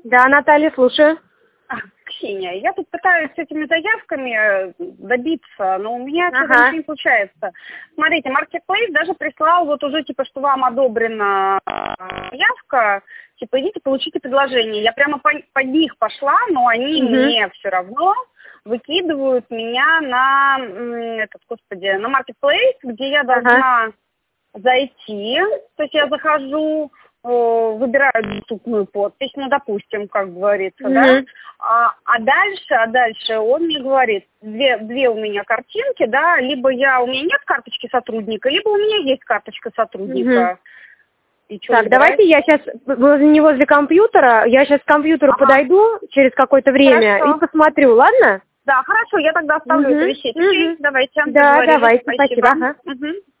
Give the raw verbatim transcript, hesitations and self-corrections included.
Да, Наталья, слушаю. А, Ксения, я тут пытаюсь с этими заявками добиться, но у меня Ага. что-то ничего не получается. Смотрите, Marketplace даже прислал вот уже, типа, что вам одобрена заявка, типа, идите, получите предложение. Я прямо по, под них пошла, но они Угу. мне все равно выкидывают меня на, м, этот, господи, на Marketplace, где я должна Ага. зайти, то есть я захожу, выбираю доступную подпись, ну, допустим, как говорится, Угу. да, а, а дальше, а дальше он мне говорит, две, две у меня картинки, да, либо я, у меня нет карточки сотрудника, либо у меня есть карточка сотрудника. И что Так, выбирать? давайте я сейчас не возле компьютера, я сейчас к компьютеру Ага. подойду через какое-то время Хорошо. и посмотрю, ладно? Да, хорошо, я тогда оставлю Угу. это вещей. Угу. Давайте, Да, договорились. давайте, Спасибо. спасибо. Ага. Угу.